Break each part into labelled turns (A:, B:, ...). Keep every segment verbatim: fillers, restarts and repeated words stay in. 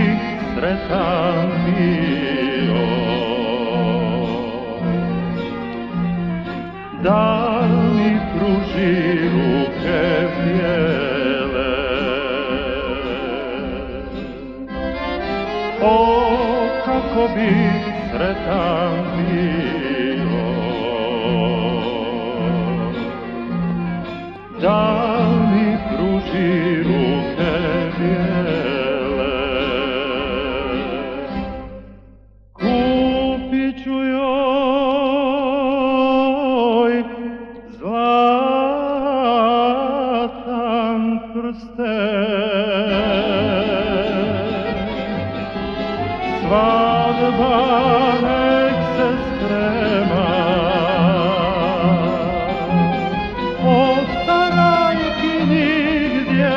A: sretan bio, da mi pruži ruke bijele. O, kako bi sretan bio, da mi pruži ruke bijele. Kupit ću joj zlatan prsten, svadba nek se sprema. Od Sarajki nigdje,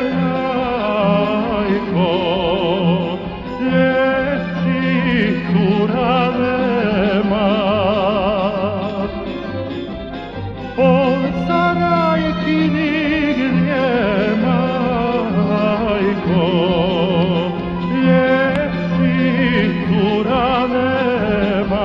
A: majko, ljepših cura nema. Od Sarajki nigdje, majko, ljepših cura nema.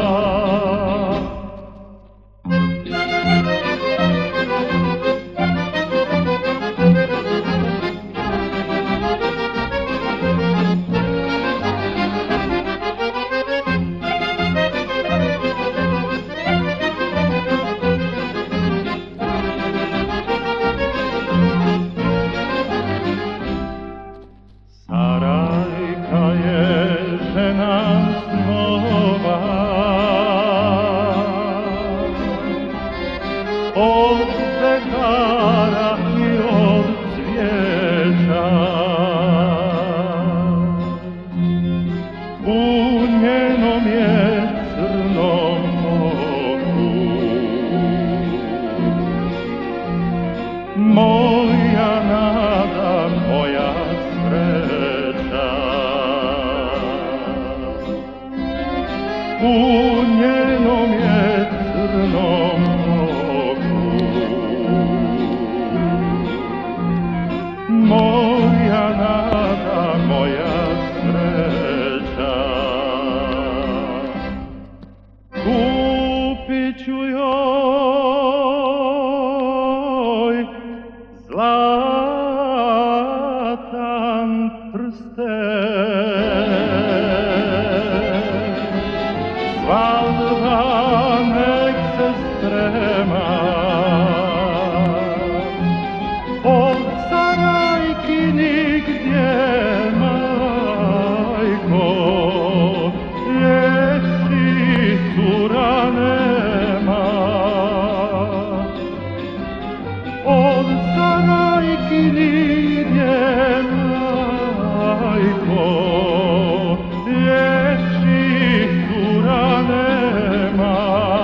A: Sarajka je žena snova, od pekara i od cvijeća. U njenom je crnom oku moja nada, moja sreća. U njenom je crnom oku moja nada, moja sreća. Kupit ću joj zlatan prsten, svadba nek se sprema. Od Sarajki nigdje, majko, ljepših cura nema. Od Sarajki nigdje, majko, ljepših cura nema.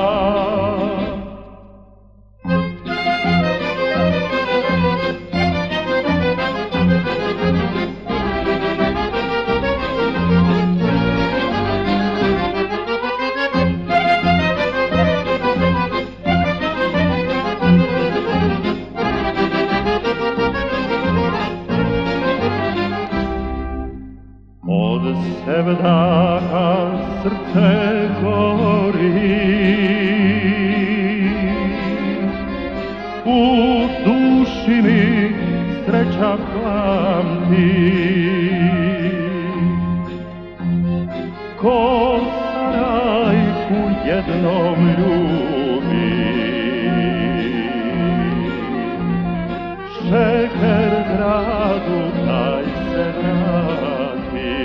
A: Od sevdaha srce gori, u duši mi sreća plamti. Ko Sarajku jednom ljubi, šeker gradu taj se vrati.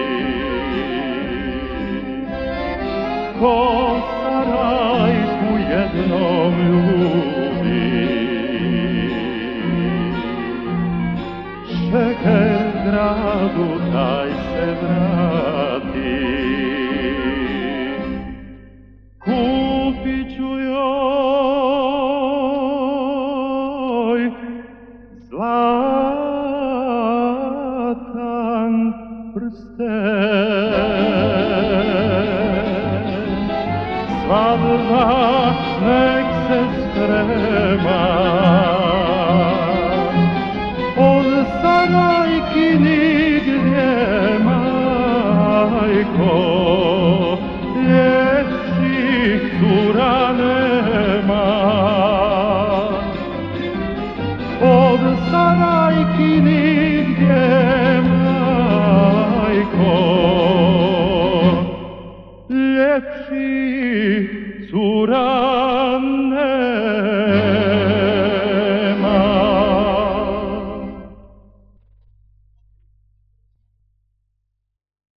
A: Ko Sarajku jednom ljubi, šeker gradu taj se vrati. Kupit ću joj zlatan prsten, svadba nek se sprema. Od Sarajki nigdje, ljepši su rane